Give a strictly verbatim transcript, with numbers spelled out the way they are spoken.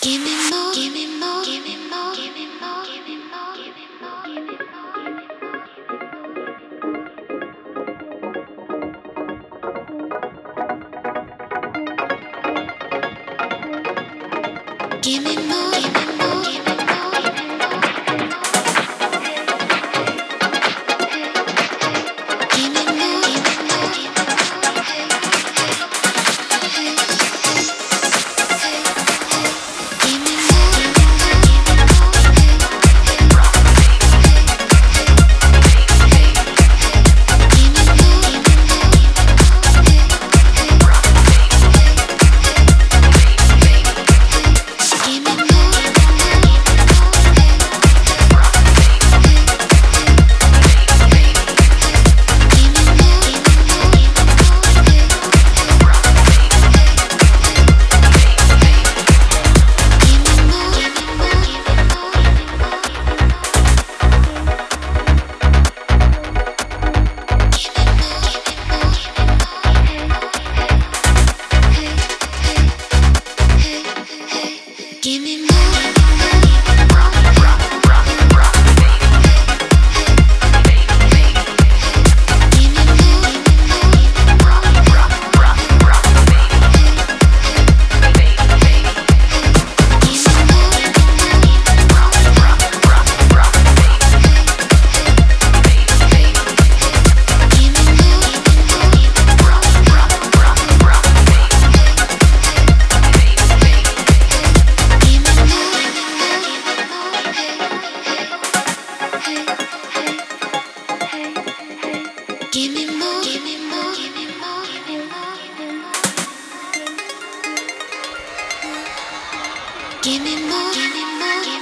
Give me more, give me more, give me more, give me more, give me more, give me more, give me more, give me more. Give me more, give me more, give me more, give me more. Give me more, give me more, give me more. Give me more. Give me more, give me more, give me more, give me more, give me more. Give me more, give me more, give me more.